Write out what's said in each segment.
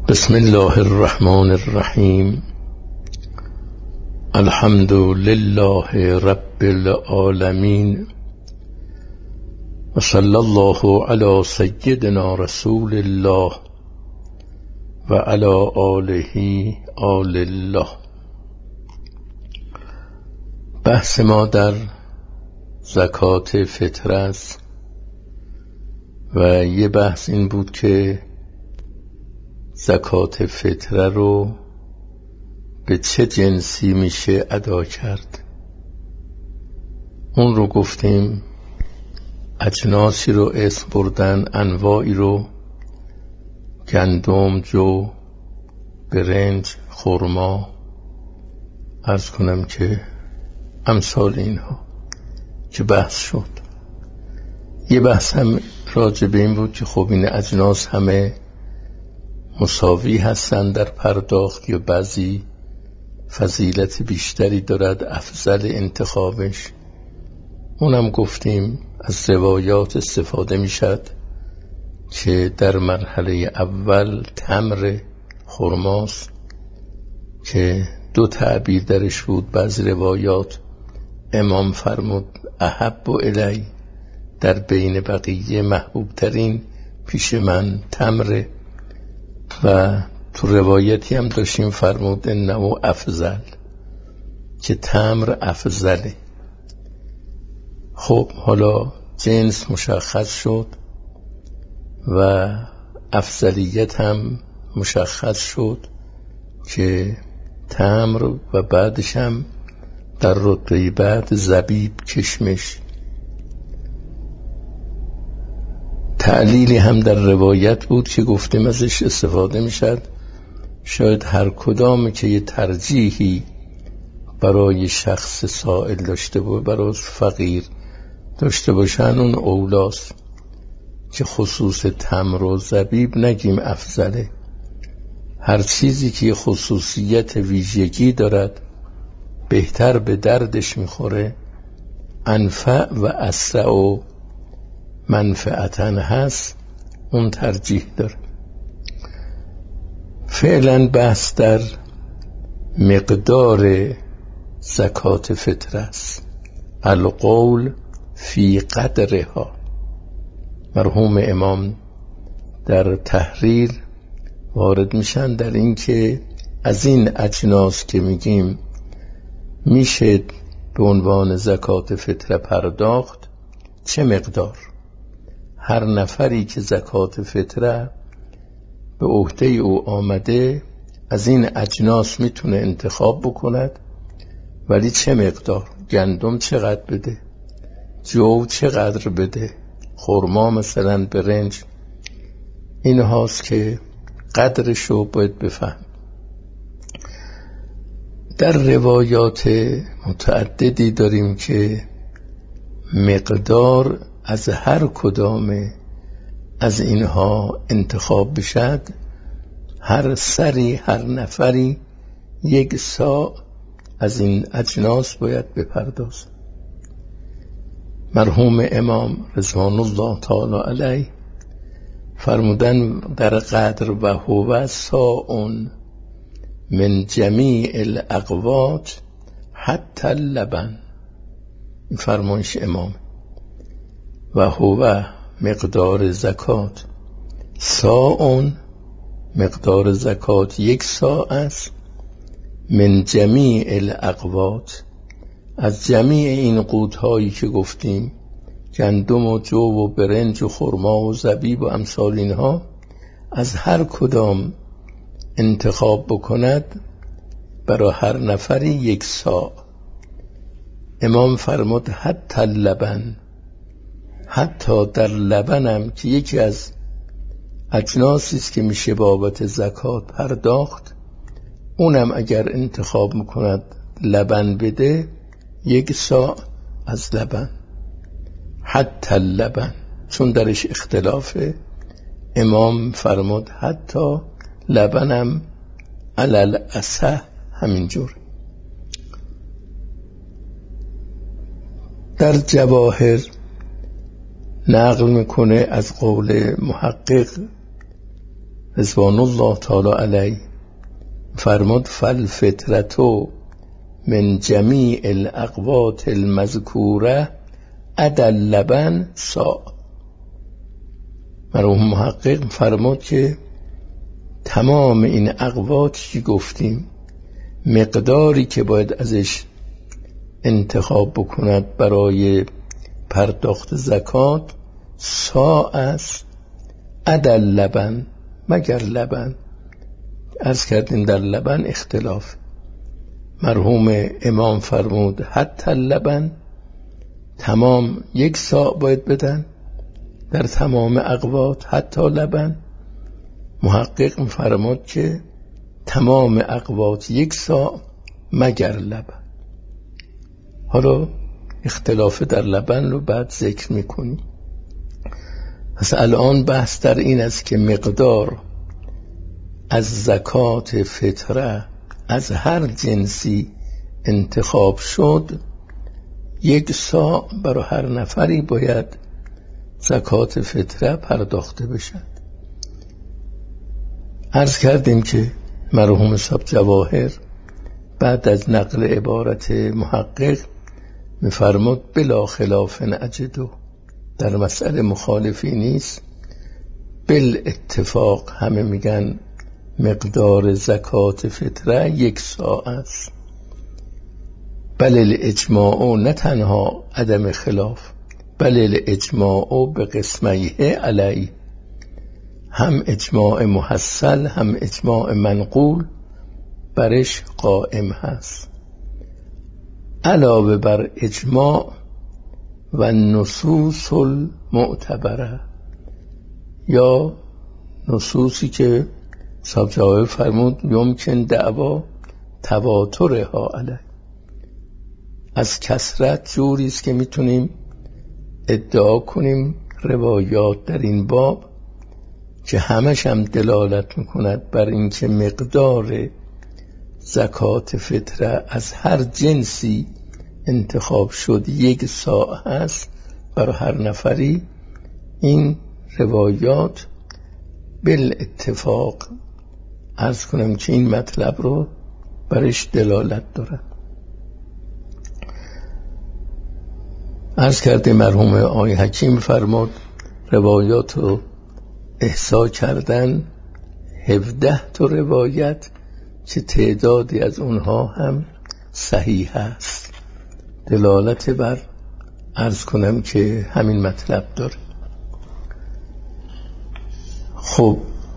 بسم الله الرحمن الرحیم. الحمد لله رب العالمین و صلی الله علی سیدنا رسول الله و علی آله آل الله. بحث ما در زکات فطر است و یه بحث این بود که زکات فطره رو به چه جنسی میشه ادا کرد. اون رو گفتیم اجناسی رو اسم بردن، انواعی رو، گندم، جو، برنج، خرما، عرض کنم که امثال اینها که بحث شد. یه بحث هم راجع به این بود که خب این اجناس همه مساوی هستند در پرداخت یا بعضی فضیلت بیشتری دارد، افضل انتخابش. اونم گفتیم از روایات استفاده میشد که در مرحله اول تمر خرماست که دو تعبیر درش بود. بعضی روایات امام فرمود احب الی، در بین بقیه محبوب ترین پیش من تمر، و تو روایتی هم داشتیم فرمود انه افضل، که تمر افضله. خب حالا جنس مشخص شد و افضلیت هم مشخص شد که تمر و بعدش هم در رتبه بعد زبیب، کشمش. تعلیلی هم در روایت بود که گفتیم ازش استفاده میشد. شاید هر کدام که یه ترجیحی برای شخص سائل داشته باشه، برای فقیر داشته باشن، اون اولاست که خصوص تمر و زبیب نگیم افضله. هر چیزی که خصوصیت ویژگی دارد، بهتر به دردش میخوره، انفع و اسرع و منفعتاً هست، اون ترجیح داره. فعلا بحث در مقدار زکات فطر است. القول فی قدرها. مرحوم امام در تحریر وارد میشن در این که از این اجناس که میگیم میشه به عنوان زکات فطر پرداخت، چه مقدار. هر نفری که زکات فطره به عهده او آمده از این اجناس میتونه انتخاب بکند، ولی چه مقدار. گندم چقدر بده، جو چقدر بده، خرما مثلا، برنج، این هاست که قدرشو باید بفهم. در روایات متعددی داریم که مقدار از هر کدام از اینها انتخاب بشد. هر سری، هر نفری 1 صاع از این اجناس باید بپردازد. مرحوم امام رضوان الله تعالی علیه فرمودن در قدر و هو صاع من جمیع الاقوات حتی اللبن. این فرمایش امام. و هو مقدار زکات صاع، مقدار زکات 1 صاع است. من جمیع الاقوات، از جمیع این قوت‌هایی که گفتیم، گندم و جو و برنج و خرما و زبیب و امثال اینها، از هر کدام انتخاب بکند برای هر نفری 1 صاع. امام فرمود حتی اللبن، حتی در لبنم که یکی از اجناسی است که میشه بابت زکات پرداخت، اونم اگر انتخاب میکند لبن بده، 1 صاع از لبن. حتی اللبن، چون درش اختلافه، امام فرمود حتی لبنم علل اصح همینجور. در جواهر نقل میکنه از قول محقق رضوان الله تعالی علیه فرمود فالفطرتو من جمیع الاقوات المذکوره عدا اللبن سا. مرحوم محقق فرمود که تمام این اقواتی که گفتیم مقداری که باید ازش انتخاب بکند برای پرداخت زکات سا است، عدا اللبن مگر لبن. عرض کردیم در لبن اختلاف. مرحوم امام فرمود حتی لبن، تمام 1 ساع باید بدن در تمام اقوات حتی لبن. محقق فرمود که تمام اقوات 1 ساع مگر لبن. حالا اختلاف در لبن رو بعد ذکر میکنیم. پس الان بحث در این است که مقدار از زکات فطره از هر جنسی انتخاب شد 1 ساع برای هر نفری باید زکات فطره پرداخته بشد. عرض کردیم که مرحوم صاحب جواهر بعد از نقل عبارت محقق میفرمود بلا خلاف اجدو، در مسئله مخالفی نیست، بالاتفاق همه میگن مقدار زکات فطره 1 ساع است. بل الاجماع نه تنها عدم خلاف، بل الاجماع به قسمیه علی، هم اجماع محصل هم اجماع منقول برش قائم هست. علاوه بر اجماع و نصوص المعتبره، یا نصوصی که صاحب جواهر فرمود یمکن دعوا تواترها علیه، از کثرت جوری است که میتونیم ادعا کنیم روایات در این باب که همش هم دلالت میکند بر اینکه مقدار زکات فطره از هر جنسی انتخاب شد 1 ساع هست برای هر نفری. این روایات بالاتفاق عرض کنم که این مطلب رو برش دلالت دارد. عرض کرده مرحوم آقای حکیم فرمود روایات رو احصا کردن 17 تا روایت که تعدادی از اونها هم صحیح است، دلالت بر عرض کنم که همین مطلب داره. خب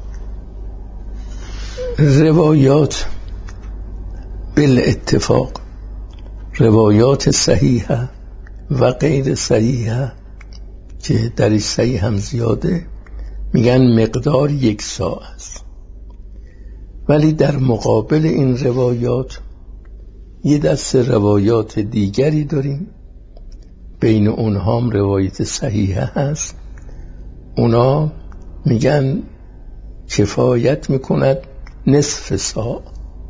روایات بالاتفاق، روایات صحیحه و غیر صحیحه که در صحیح هم زیاده میگن مقدار 1 ساع است، ولی در مقابل این روایات یه دست روایات دیگری داریم، بین اونها هم روایت صحیحه هست، اونا میگن کفایت میکند نصف ساع.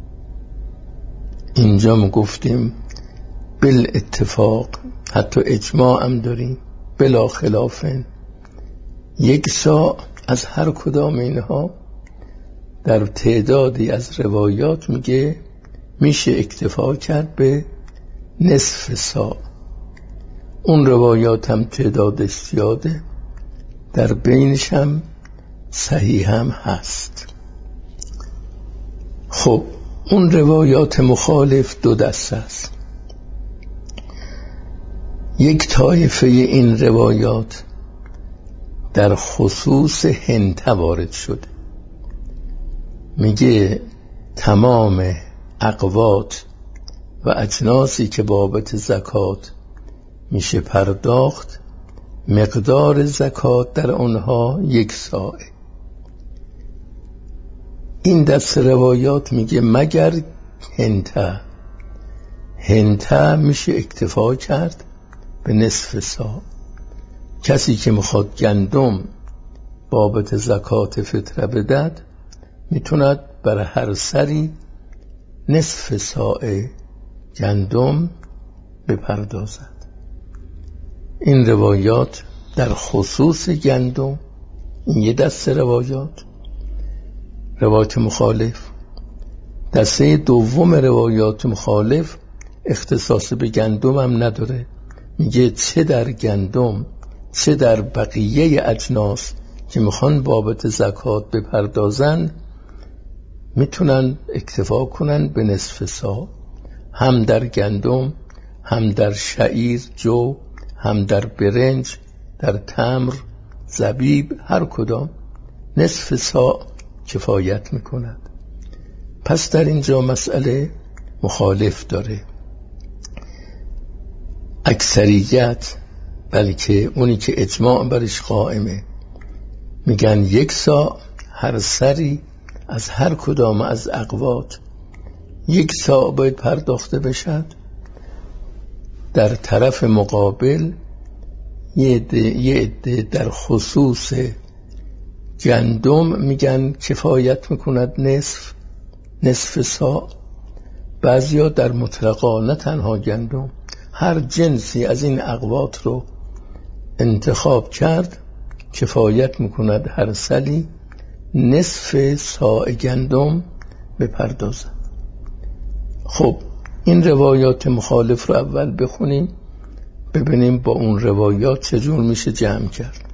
اینجا ما گفتیم بالاتفاق، حتی اجماع هم داریم بلا خلافن 1 ساع از هر کدام اینها در تعدادی از روایات میگه میشه اکتفا کرد به نصف ساع. اون روایات هم تعدادش زیاده، در بینش هم صحیح هم هست. خب اون روایات مخالف 2 دسته است. یک طایفه این روایات در خصوص هنته وارد شده، میگه تمام اقوات و اجناسی که بابت زکات میشه پرداخت مقدار زکات در اونها 1 ساع. این دست روایات میگه مگر هنته میشه اکتفا کرد به نصف ساع. کسی که میخواد گندم بابت زکات فطره بدهد میتوند برای هر سری نصف ساع گندم بپردازد. این روایات در خصوص گندم، این یه دست روایات. روایات مخالف. دسته دوم روایات مخالف اختصاص به گندم هم نداره، میگه چه در گندم چه در بقیه اجناس که میخوان بابت زکات بپردازن میتونن اکتفا کنن به نصف سا، هم در گندم، هم در شعیر جو، هم در برنج، در تمر، زبیب، هر کدام نصف سا کفایت میکند. پس در اینجا مسئله مخالف داره. اکثریت، بلکه اونی که اجماع برش قائمه، میگن 1 سا هر سری از هر کدام از اقوات 1 سا باید پرداخته بشد. در طرف مقابل یه عده در خصوص گندم میگن کفایت میکند نصف سا. بعضیا در مطلقا، نه تنها گندم، هر جنسی از این اقوات رو انتخاب کرد کفایت میکند هر سالی نصف سا گندم بپردازن. خب این روایات مخالف رو اول بخونیم ببینیم با اون روایات چجور میشه جمع کرد.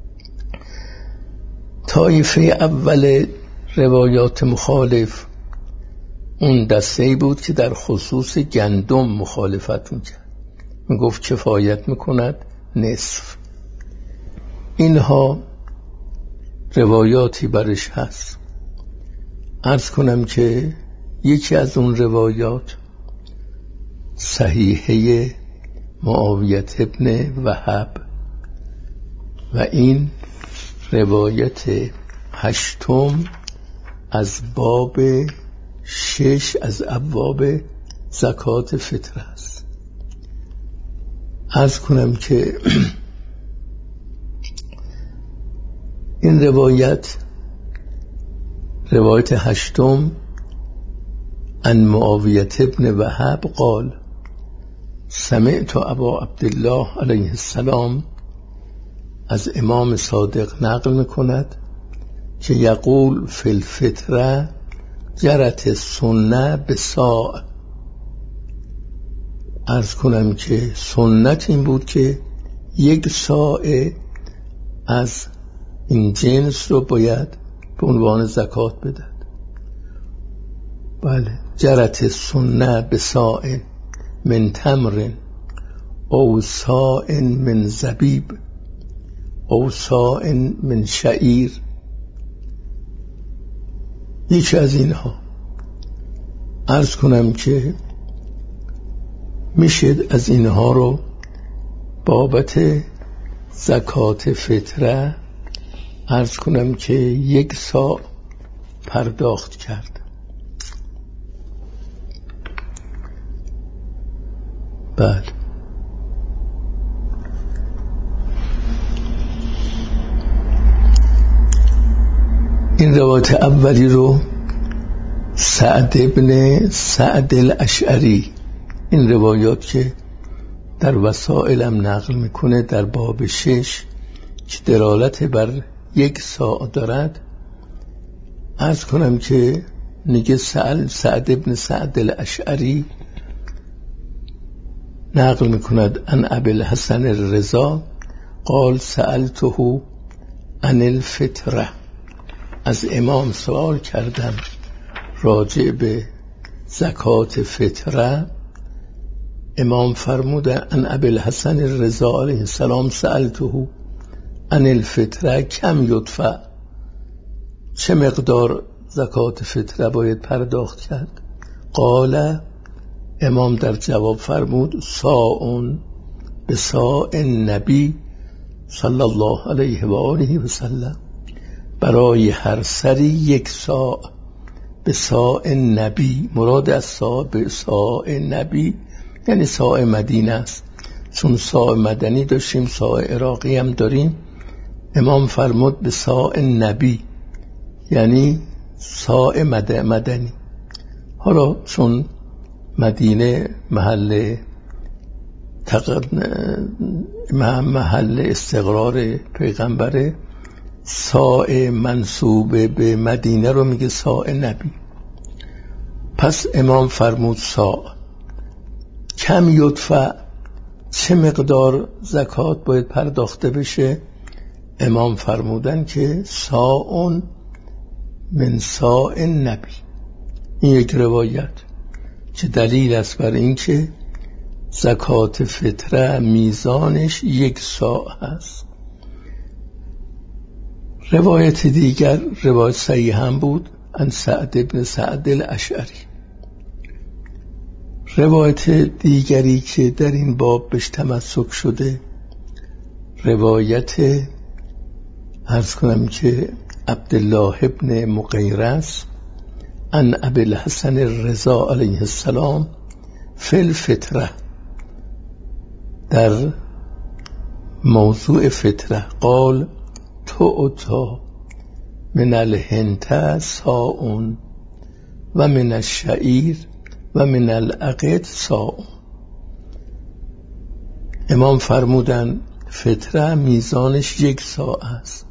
طایفه اول روایات مخالف اون دسته‌ای بود که در خصوص گندم مخالفت میکرد، میگفت کفایت میکند نصف. اینها روایاتی برش هست. عرض کنم که یکی از اون روایات صحیحه معاویه ابن وهب و این روایت 8 از باب 6 از ابواب زکات فطر است. عرض کنم که این روایت 8 عن معاویه ابن وهب قال سمعت ابا عبدالله علیه السلام، از امام صادق نقل میکند که یقول فی الفطره جرت سنه به ساع. عرض کنم که سنت این بود که 1 ساع از این جنس رو باید به عنوان زکات بدهد. بله، جرت سنه به ساع من تمر او ساع من زبیب او ساع من شعیر. یکی از اینها. عرض کنم که میشه از اینها رو بابت زکات فطره عرض کنم که 1 ساع پرداخت کرد. بله، این روایت اولی رو سعد ابن سعد الاشعری، این روایات که در وسائلم نقل میکنه در باب 6 که دلالت بر 1 ساع دارد، عرض کنم که نگه سعد ابن سعد الاشعری نقل میکند عن ابی الحسن الرضا قال سألته عن الفطره، از امام سوال کردم راجع به زکات فطره. امام فرموده عن ابی الحسن الرضا علیه السلام سألته عن الفطره کم یدفع، چه مقدار زکات فطره باید پرداخت کرد؟ قال، امام در جواب فرمود ساعون به ساع نبی صلی الله علیه و آله و سلم، برای هر سری 1 ساع به ساع نبی. مراد از ساع به ساع نبی یعنی ساع مدینه است، چون ساع مدنی داشتیم ساع عراقی هم داریم. امام فرمود به ساع نبی یعنی ساع مدنی. حالا چون مدینه محل استقرار پیغمبره، صاع منصوب به مدینه رو میگه صاع نبی. پس امام فرمود صاع. کم یدفع، چه مقدار زکات باید پرداخته بشه؟ امام فرمودن که صاع من صاع نبی. این یک روایت که دلیل است بر این که زکات فطره میزانش 1 صاع هست. روایت دیگر روایت صحیح هم بود عن سعد بن سعد الاشعری. روایت دیگری که در این باب بهش تمسک شده روایت عرض کنم که عبدالله ابن مقیرس عن ابی الحسن الرضا علیه السلام فی الفطره، در موضوع فطره قال تعطی من الهنته صاع و من الشعیر و من العقد صاع. امام فرمودن فطره میزانش 1 صاع است.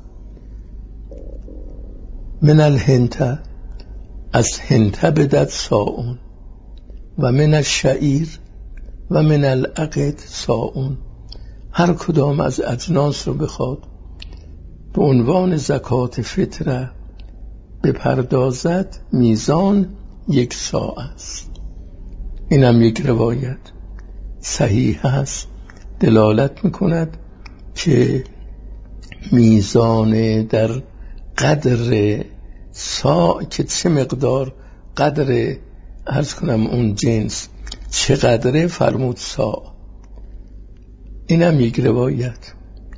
من الهنته، از هنته بدد صاع، و من الشعیر و من العقد صاع. هر کدام از اجناس رو بخواد به عنوان زکات فطره بپردازد میزان 1 صاع است. اینم یک روایت صحیح است، دلالت میکند که میزان در قدر صاع که چه مقدار قدر عرض کنم اون جنس چقدره فرمود صاع. اینم یک روایت.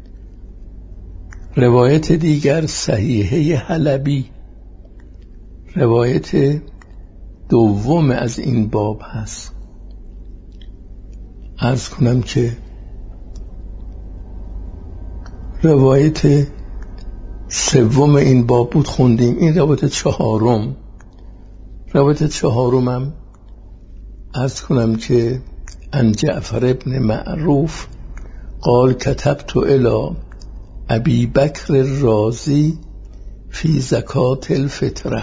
روایت دیگر صحیحه حلبی، روایت دوم از این باب هست. عرض کنم که روایت سوم این باب بود خوندیم، این روایت چهارم. روایت چهارم هم عرض کنم که عن جعفر ابن معروف قال کتبت الی ابی بکر الرازی فی زکات الفطره.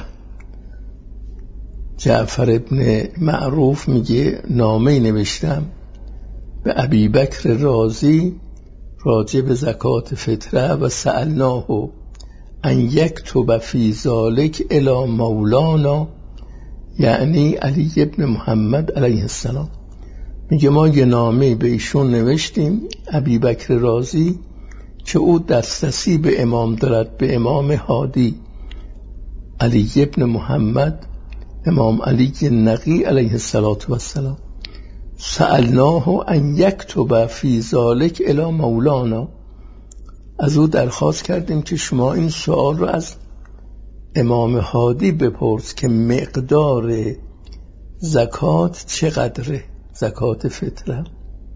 جعفر ابن معروف میگه نامه نوشتم به ابی بکر رازی راجع به زکات فطره و سألناه ان یکتب فی ذلک الی مولانا، یعنی علی ابن محمد علیه السلام. میگه ما یه نامه به ایشون نوشتیم ابی بکر رازی که او دسترسی به امام دارد، به امام هادی علی ابن محمد، امام علی نقی علیه السلام. سألناه ان یکتب فی ذلک الی مولانا، از او درخواست کردیم که شما این سوال رو از امام هادی بپرس که مقدار زکات چقدره، زکات فطره.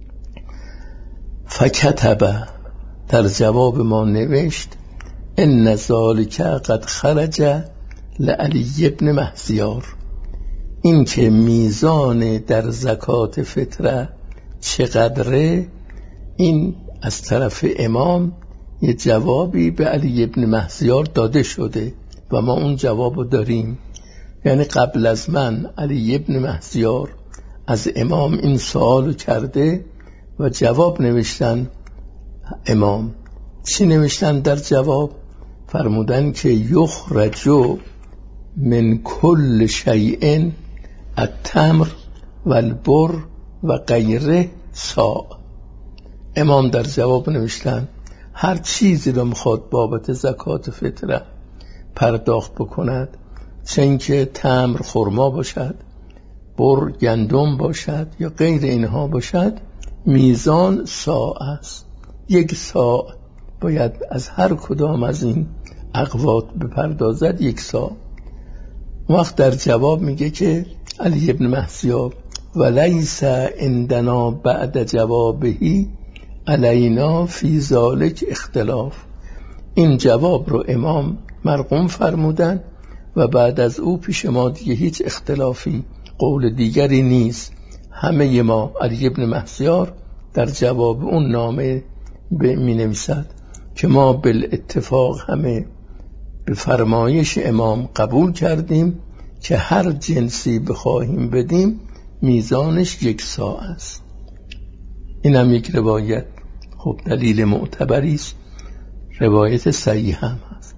فکتب، در جواب ما نوشت ان ذلک قد خرج لعلی ابن مهزیار، این که میزان در زکات فطره چقدره این از طرف امام یه جوابی به علی ابن مهزیار داده شده و ما اون جوابو داریم. یعنی قبل از من علی ابن مهزیار از امام این سوالو کرده و جواب نوشتن. امام چی نوشتن در جواب؟ فرمودن که یخرج من کل شیء التمر و البر و غیره صاع. امام در جواب نوشتن هر چیزی رو میخواد بابت زکات فطره پرداخت بکند، چه اینکه تمر خرما باشد، بر گندم باشد یا غیر اینها باشد، میزان صاع است. 1 صاع باید از هر کدام از این اقوات بپردازد، 1 صاع. وقت در جواب میگه که علی ابن مهزیار ولیس عندنا بعد جوابهی علینا فی ذلک اختلاف. این جواب رو امام مرقوم فرمودن و بعد از او پیش ما دیگه هیچ اختلافی قول دیگری نیست. همه ما علی ابن مهزیار در جواب اون نامه می نویسد که ما بالاتفاق همه به فرمایش امام قبول کردیم که هر جنسی بخواهیم بدیم میزانش 1 ساع است. این هم یک روایت، خب دلیل معتبری است، روایت صحیح هم هست.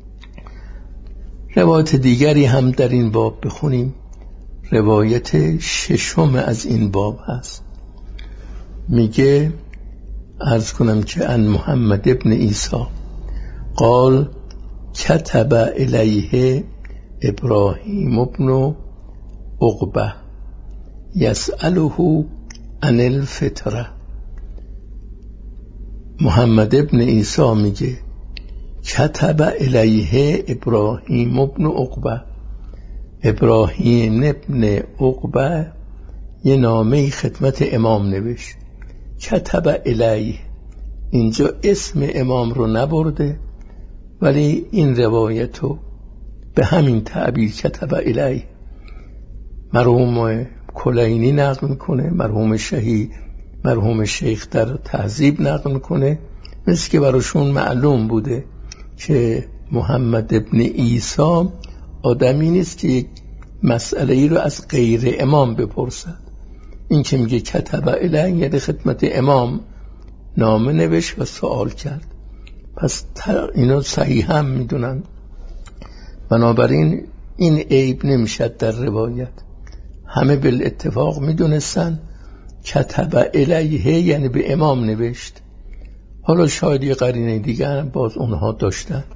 روایت دیگری هم در این باب بخونیم. روایت 6 از این باب هست. میگه عرض کنم که ان محمد ابن عیسی قال كتب الیه ابراهیم ابن عقبه یسأله عن الفطره. محمد ابن عیسی میگه كتب الیه ابراهیم ابن عقبه. ابراهیم ابن عقبه یه نامه خدمت امام نوشت. كتب الیه، اینجا اسم امام رو نبرده، ولی این روایتو به همین تعبیر كتب الیه مرحوم کلینی نقل میکنه، مرحوم شیخ در تهذیب نقل میکنه، مثل که براشون معلوم بوده که محمد ابن عیسی آدمی نیست که یک مسئله ای رو از غیر امام بپرسد. این که میگه كتب الیه یعنی خدمت امام نامه نوشت و سوال کرد. پس اینو صحیح هم میدونن، بنابراین این عیب نمیشد در روایت. همه بالاتفاق میدونستن كتب الیه یعنی به امام نوشت. حالا شاید یه قرینه دیگر باز اونها داشتن.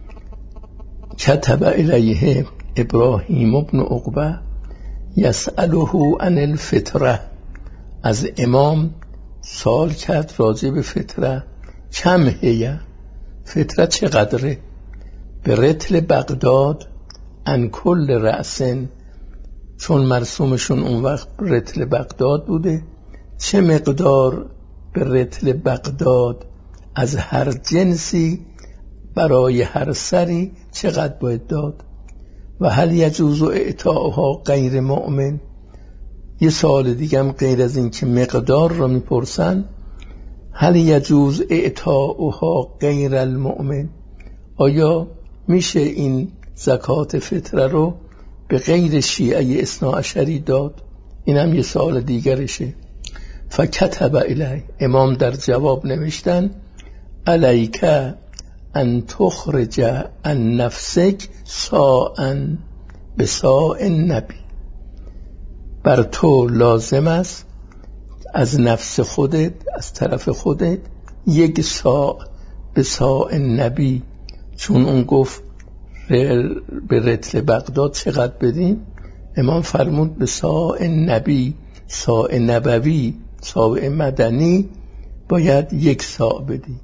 كتب الیه ابراهیم ابن عقبه یسأله عن الفطره، از امام سوال کرد راجع به فطره. کم هیه، فطره چقدره؟ به رطل بغداد ان کل رأسن، چون مرسومشون اون وقت رطل بغداد بوده، چه مقدار به رطل بغداد از هر جنسی برای هر سری چقدر باید داد؟ و هل یجوز اعطاؤها غیر مؤمن؟ یه سوال دیگه هم غیر از این که مقدار رو میپرسن، هل یجوز اعطاؤها غیر المؤمن؟ آیا میشه این زکات فطره رو به غیر شیعه اثناعشری داد؟ این هم یه سوال دیگرشه. فکتب الیه، امام در جواب نوشتن علیک ان تخرج عن نفسک ساعا بساع النبی، بر تو لازم است از نفس خودت، از طرف خودت 1 ساع به ساع نبی. چون اون گفت به رطل بغداد چقدر بدیم، امام فرمود به ساع نبی، ساع نبوی، ساع مدنی باید 1 ساع بدی.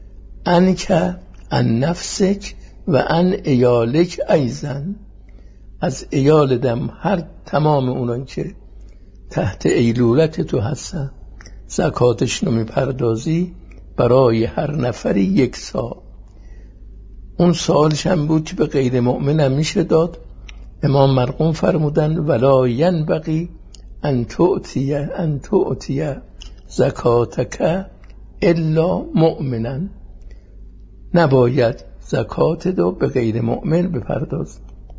انک ان نفسک و ان ایالک ایزن، از ایالدم هر تمام اونان که تحت ایلولت تو هستن زکاتش رو میپردازی، برای هر نفری 1 ساع. اون سوالش هم بود که به غیر مؤمن هم میشه داد. امام مرقوم فرمودن ولا ینبغی ان تؤتی زکاتک الا مؤمنا، نباید زکات رو به غیر مؤمن بپرداز.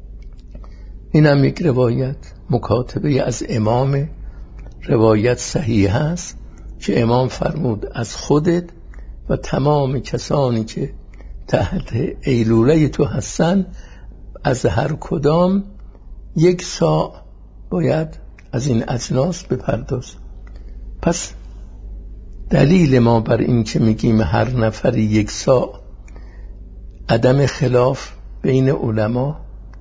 این هم یک روایت مکاتبه از امام، روایت صحیح هست که امام فرمود از خودت و تمام کسانی که تحت ایلوله تو هستن از هر کدام 1 ساع باید از این اجناس بپرداز. پس دلیل ما بر این که میگیم هر نفری 1 ساع، عدم خلاف بین علما،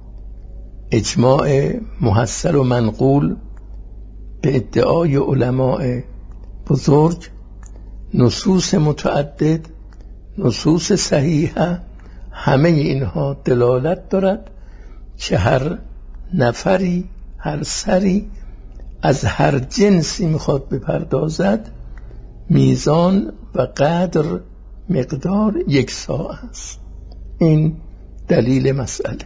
اجماع محصل و منقول به ادعای علماء بزرگ، نصوص متعدد، نصوص صحیحه، همه اینها دلالت دارد که هر نفری، هر سری از هر جنسی میخواد بپردازد، میزان و قدر مقدار 1 ساع است. این دلیل مسئله.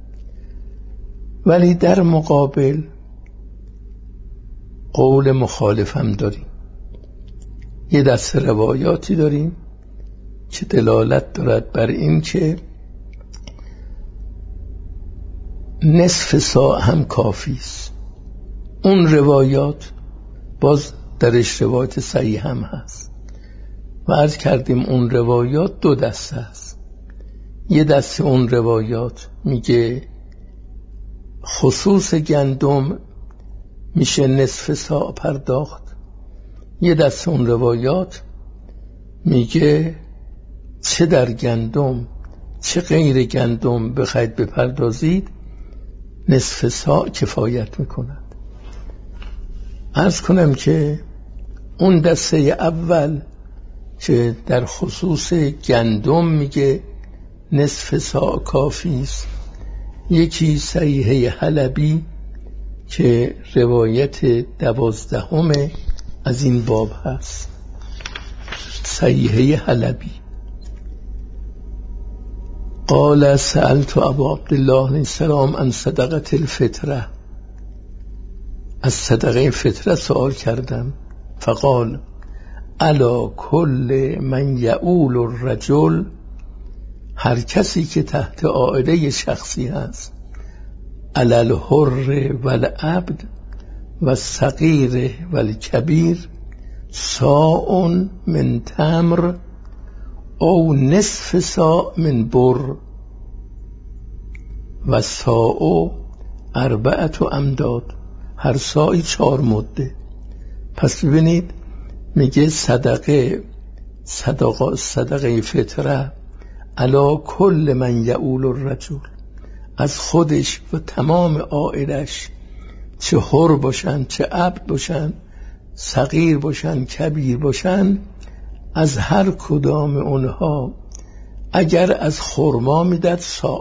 ولی در مقابل قول مخالف هم داریم. یه دست روایاتی داریم که دلالت دارد بر این که نصف ساع هم کافی است. اون روایات باز درش روایت صحیح هم هست و عرض کردیم اون روایات دو دسته است. یه دسته اون روایات میگه خصوص گندم میشه نصف ساع پرداخت. یه دسته اون روایات میگه چه در گندم چه غیر گندم بخواید بپردازید نصف ساع کفایت میکند. عرض کنم که اون دسته اول که در خصوص گندم میگه نصف ساع کافی است، یکی صحیحه حلبی که روایت 12 از این باب هست. صحیحه حلبی قال سألت ابا عبدالله علیه السلام عن صدقه الفطره، از صدقه فطره سوال کردم. فقال الا کل من یعول الرجل، هر کسی که تحت عائله شخصی هست، علی الحر والعبد والصغیر والکبیر ساع من تمر او نصف ساع من بر و ساع 4 امداد، هر ساعی 4 مده. پس ببینید میگه صدقه فطره علا کل من یعول الرجل، از خودش و تمام عائلش، چه حر باشن چه عبد باشن، صغیر باشن کبیر باشن، از هر کدام اونها اگر از خرما میداد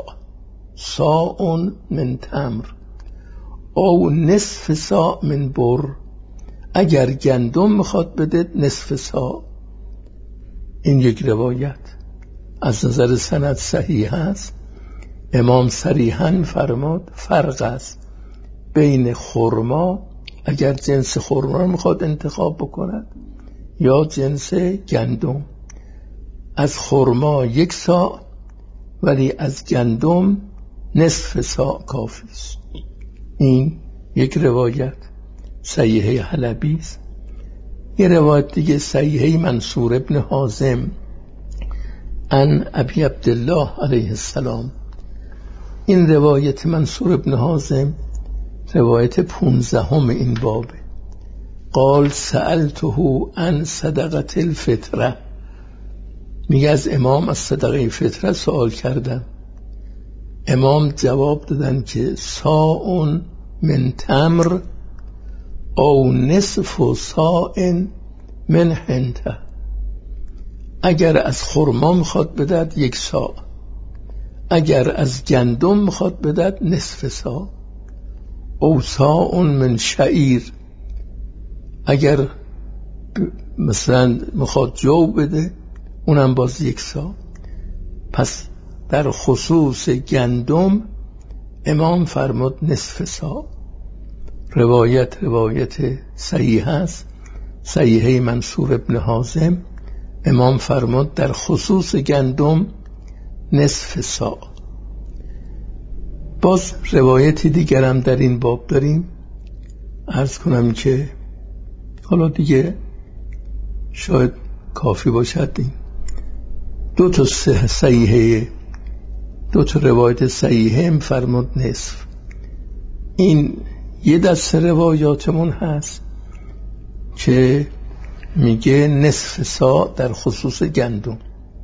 ساع من تمر او نصف ساع من بر، اگر گندم میخواد بده نصف ساع. این یک روایت از نظر سند صحیح است. امام صریحاً فرماد فرق است بین خرما، اگر جنس خرما میخواد انتخاب بکند، یا جنس گندم. از خرما 1 ساع ولی از گندم نصف ساع کافی است. این یک روایت صحیحه حلبی است. یه روایت دیگه صحیحه منصور ابن حازم عن ابی عبدالله علیه السلام. این روایت منصور ابن حازم روایت 15 این بابه. قال سألته عن صدقه الفطره، میگه از امام از صدقه فطره سوال کردم. امام جواب دادن که ساع من تمر او نصف ساع من حنطه، اگر از خرما میخواد بدهد 1 ساع، اگر از گندم میخواد بدهد نصف ساع، او ساع من شعیر، اگر مثلا میخواد جو بده اونم باز 1 ساع. پس در خصوص گندم امام فرمود نصف ساع. روایت صحیح است، صحیحه منصور ابن حازم. امام فرمود در خصوص گندم نصف ساع. باز روایتی دیگرم در این باب داریم. عرض کنم که حالا دیگه شاید کافی باشد این 2 صحیحه، 2 روایت صحیحه فرمود نصف. این یه دسته روایاتمون هست که میگه نصف ساع در خصوص گندم.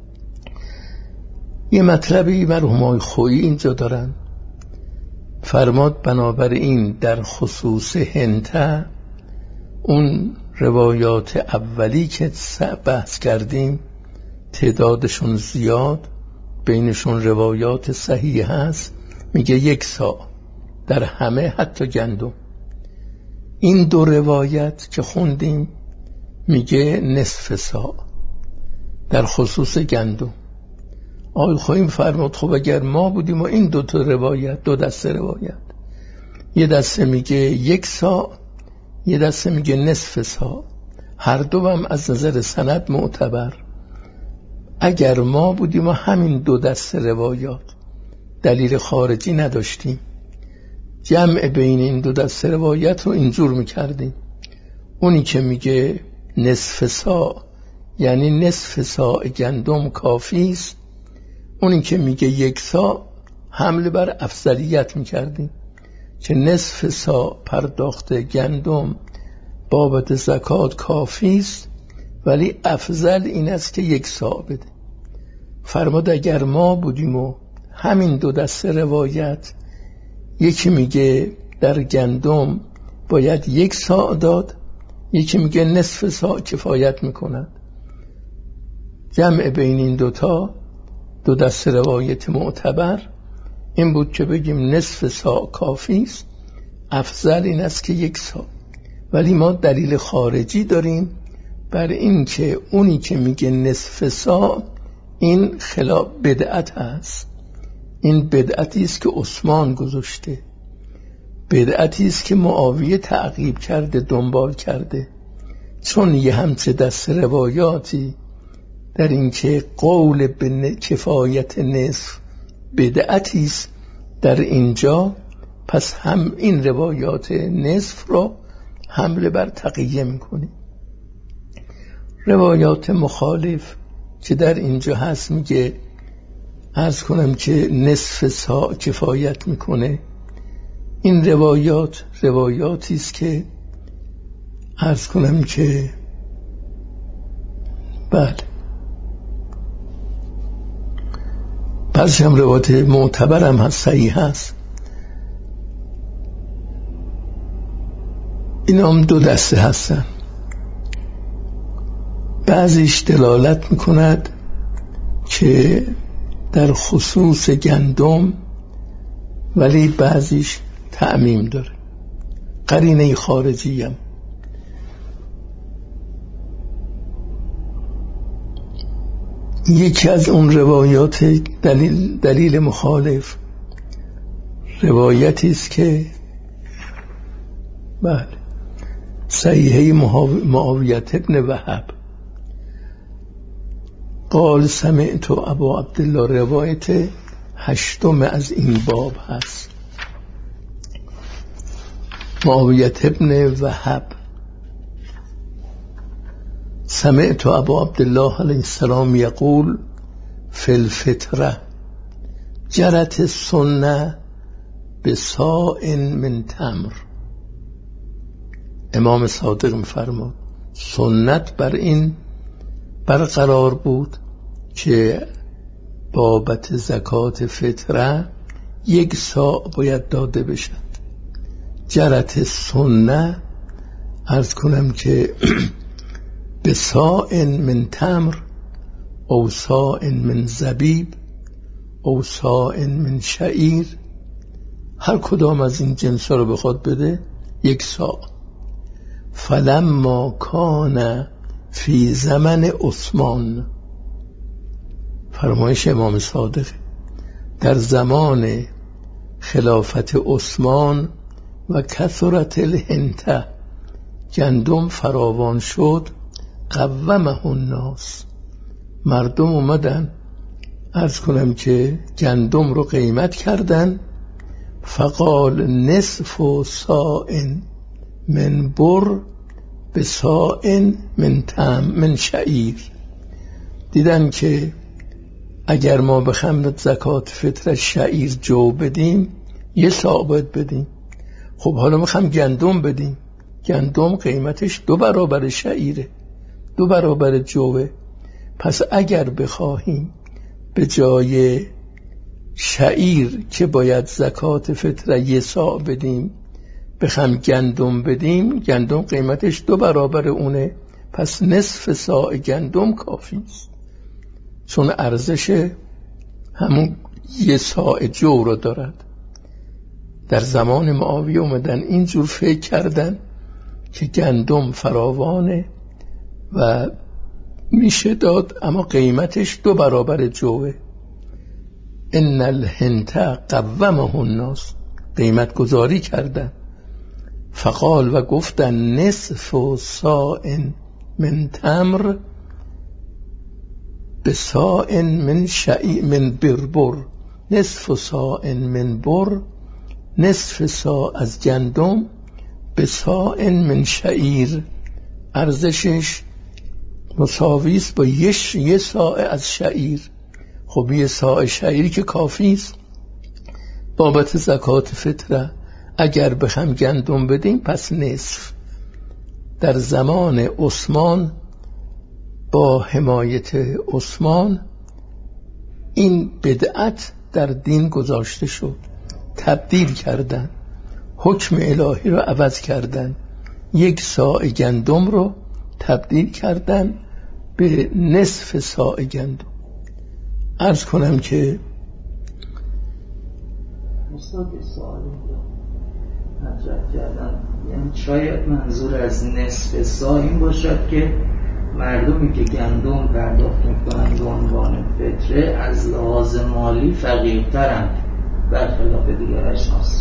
یه مطلبی مرحومای خویی اینجا دارن. فرماد بنابراین در خصوص حنطه اون روایات اولی که بحث کردیم تعدادشون زیاد، بینشون روایات صحیح هست، میگه 1 ساع در همه حتی گندم. این 2 روایت که خوندیم میگه نصف ساع در خصوص گندم. آقای خویی فرمود خب اگر ما بودیم و این 2 روایت، 2 دسته روایت، یه دسته میگه 1 ساع، یه دسته میگه نصف ساع، هر دو هم از نظر سند معتبر. اگر ما بودیم و همین دو دست روایات دلیل خارجی نداشتیم، جمع بین این دو دست روایت رو اینجور میکردیم: اونی که میگه نصف ساع یعنی نصف ساع گندم کافی است، اونی که میگه 1 ساع حمله بر افضلیت میکردیم که نصف ساع پرداخت گندم بابت زکات کافی است، ولی افضل این است که 1 ساع بده. فرمود اگر ما بودیم و همین دو دسته روایت، یکی میگه در گندم باید 1 ساع داد، یکی میگه نصف ساع کفایت میکند، جمع بین این دو دسته روایت معتبر این بود که بگیم نصف ساع کافی است، افضل این است که 1 ساع. ولی ما دلیل خارجی داریم بر این که اونی که میگه نصف ساع این خلاف بدعت هست. این بدعتی است که عثمان گذاشته، بدعتی است که معاویه تعقیب کرده، دنبال کرده. چون یه همچه دست روایاتی در این که قول به کفایت نصف بدعتی است در اینجا، پس هم این روایات نصف را حمله بر تقیه میکنیم. روایات مخالف که در اینجا هست میگه عرض کنم که نصف ساع کفایت میکنه. این روایاتی است که عرض کنم که بله، بعضی هم روایات معتبر هم هست، صحیح هست. این هم دو دسته هستن، بعضیش دلالت میکند که در خصوص گندم، ولی بعضیش تعمیم داره، قرینه خارجی هم. یکی از اون روایات دلیل مخالف روایتی است که بله، صحیحه معاویه ابن وهب قال سمعت ابا عبدالله، روایت 8 از این باب هست. معاویه ابن وهب: سمعت ابا عبدالله علیه السلام یقول فی الفطره جرت السنه بصاع من تمر. امام صادق می‌فرماد سنت بر این برقرار بود که بابت زکات فطره 1 ساع باید داده بشد. جرت سنه عرض کنم که به ساع من تمر او ساع من زبیب او ساع من شعیر، هر کدام از این جنس رو بخواد بده 1 ساع. فلما کان فی زمن عثمان، فرمایش امام صادق، در زمان خلافت عثمان، و کثرت الهنته، گندم فراوان شد، قومه الناس، مردم اومدن عرض کنم که گندم رو قیمت کردن. فقال نصف ساع من بر به ساع من شعیر. دیدن که اگر ما بخوایم زکات فطر شعیر جو بدیم 1 ساع باید بدیم. خب حالا میخوام گندم بدیم، گندم قیمتش 2 برابر شعیره، 2 برابر جوه. پس اگر بخواهیم به جای شعیر که باید زکات فطر 1 ساع بدیم بخوام گندم بدیم، گندم قیمتش 2 برابر اونه، پس نصف ساع گندم کافی است، چون ارزش همون 1 ساع جو رو دارد. در زمان معاویه اومدن اینجور فکر کردن که گندم فراوانه و میشه داد، اما قیمتش 2 برابر جوه. ان الهنته قومه الناس، قیمت گذاری کردن. فقال، و گفتن نصف ساع من تمر به ساء من شعیر من بربر، نصف ساء من بر، نصف ساء از گندم، به ساء من شعیر، ارزشش مساوی است با یه ساء از شعیر. خب یه ساء شعیر که کافی است بابت زکات فطره. اگر بخوام گندم بدیم پس نصف. در زمان عثمان با حمایت عثمان این بدعت در دین گذاشته شد، تبدیل کردن، حکم الهی رو عوض کردن، یک ساع گندم رو تبدیل کردن به نصف ساع گندم. عرض کنم که استاد سوال مطرح کردن، یعنی شاید منظور از نصف ساع این باشد که مردمی که گندم پرداخت میکنن به عنوان فطره از لحاظ مالی فقیرترند برخلاف دیگر اشخاص.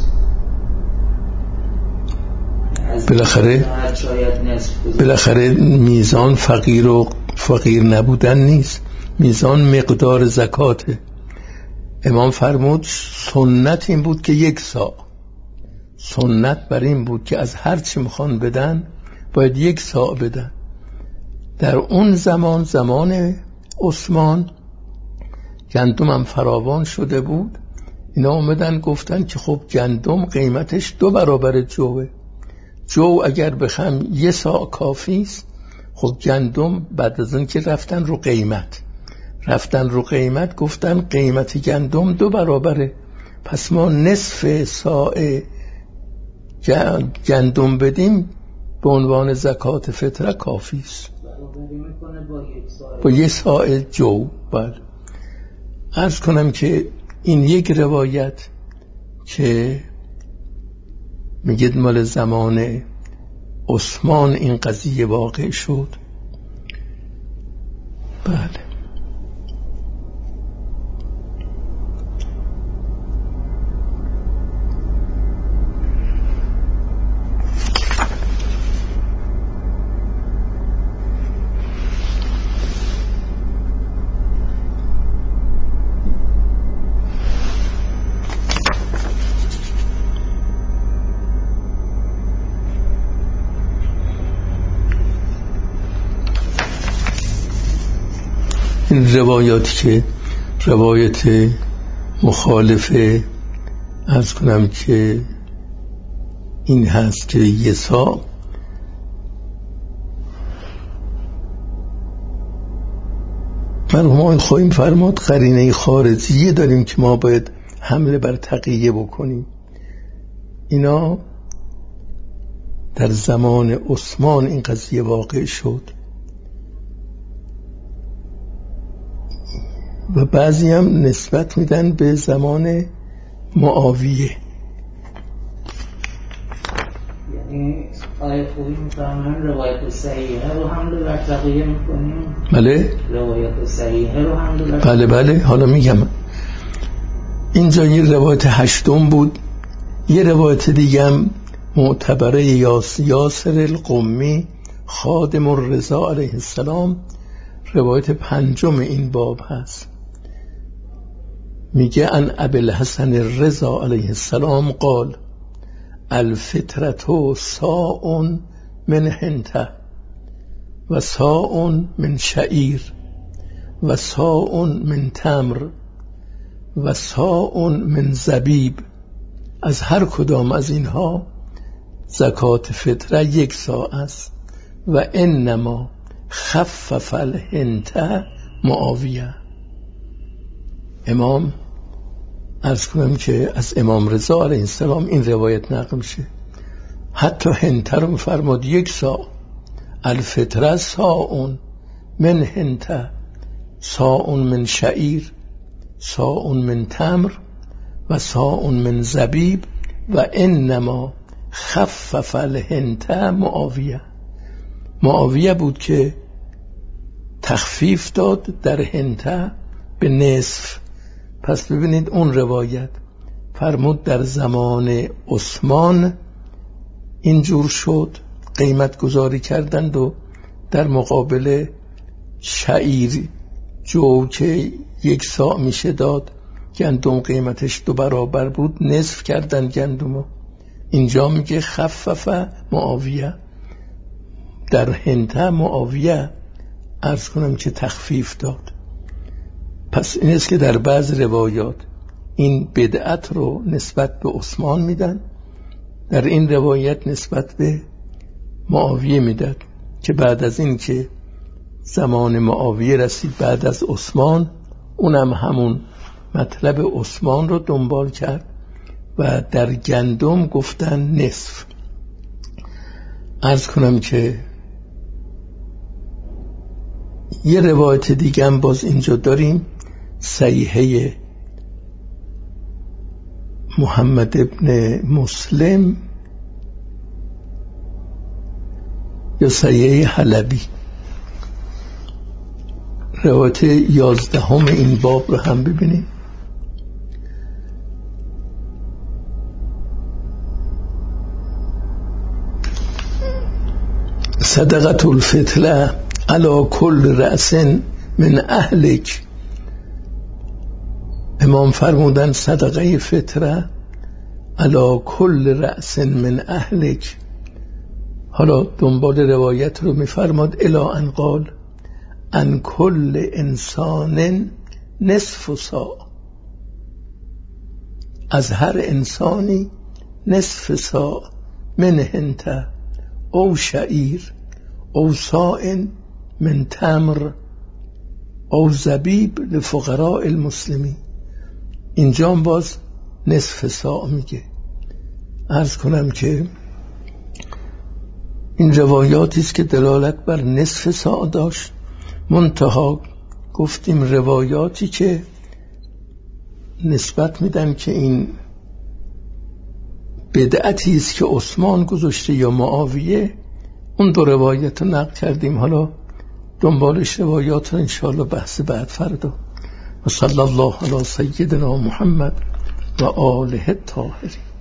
بالاخره میزان فقیر و فقیر نبودن نیست، میزان مقدار زکاته. امام فرمود سنت این بود که یک ساع، سنت بر این بود که از هر چی میخوان بدن باید یک ساع بدن. در اون زمان، زمان عثمان، گندم هم فراوان شده بود. اینا اومدن گفتن که خب گندم قیمتش 2 برابر جوه. جو اگر بخوام یه ساع کافی است. خب گندم بعد از اون که رفتن رو قیمت گفتن قیمت گندم 2 برابره، پس ما نصف ساع گندم بدیم به عنوان زکات فطره کافی است. با یه ساع جو. بله. عرض کنم که این یک روایت که میگید مال زمان عثمان این قضیه واقع شد. بله. این روایاتی که روایت مخالفه، عرض کنم که این هست که یه ساع مرحوم خواهیم فرمود قرینه خارجیه داریم که ما باید حمله بر تقیه بکنیم. اینا در زمان عثمان این قضیه واقع شد و بعضی هم نسبت میدن به زمان معاویه. یعنی آیه خوبی میفرمایند روایت صحیحه رو حمله بر تقیه میکنیم. بله روایت صحیحه رو حمله بر بله حالا میگم. اینجا یه روایت 8 بود. یه روایت دیگه هم معتبره یاسر القمی خادم الرضا علیه السلام، روایت 5 این باب هست. میگه ان ابی الحسن الرضا علیه السلام قال الفطرة ساء من حنطه و ساء من شعیر و ساء من تمر و ساء من زبیب. از هر کدام از اینها زکات فطره 1 ساع است. و انما خفف الحنطه معاویه. امام عرض کنم که از امام رضا علیه السلام این روایت نقل میشه. حتی حنطه رو فرمود 1 ساع. الفطره ساء من حنطه، ساء من شعیر، ساء من تمر و ساء من زبیب و انما خفف الحنطه معاویه. معاویه بود که تخفیف داد در حنطه به نصف. پس ببینید اون روایت فرمود در زمان عثمان اینجور شد، قیمت گذاری کردند و در مقابل شعیر جو که 1 صاع میشه داد، گندم قیمتش 2 برابر بود، نصف کردن گندمو. اینجا میگه خفف معاویه، در هنته معاویه عرض کنم که تخفیف داد. پس این است که در بعض روایات این بدعت رو نسبت به عثمان میدن، در این روایت نسبت به معاویه میدن که بعد از این که زمان معاویه رسید بعد از عثمان، اونم همون مطلب عثمان رو دنبال کرد و در گندم گفتن نصف. عرض کنم که یه روایت دیگه هم باز اینجا داریم، صحیحه محمد ابن مسلم یا صحیحه حلبی، روایت 11 این باب رو هم ببینیم. صدقة الفطر علی کل رأس من اهلک. امام فرمودن صدقه فطره علی کل رأس من اهلک. حالا دنبال روایت رو میفرماد الی ان قال ان کل انسان نصف صاع، از هر انسانی نصف صاع، من هنته او شعیر او صاع من تمر او زبیب لفقراء المسلمین. اینجا باز نصف صاع میگه. عرض کنم که این روایاتی است که دلالت بر نصف صاع داشت. منتها گفتیم روایاتی که نسبت میدن که این بدعتی است که عثمان گذاشته یا معاویه، اون 2 روایت رو نقل کردیم. حالا دنبالش روایات رو انشاءالله بحث بعد فردا. و صلی الله علی سیدنا محمد و آله الطاهرین.